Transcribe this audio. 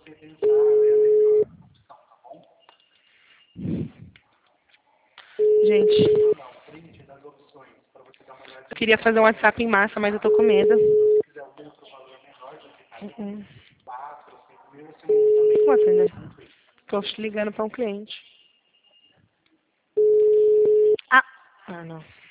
Gente, eu queria fazer um WhatsApp em massa, mas eu tô com medo. Vou atender. Tô ligando para um cliente. Ah, não.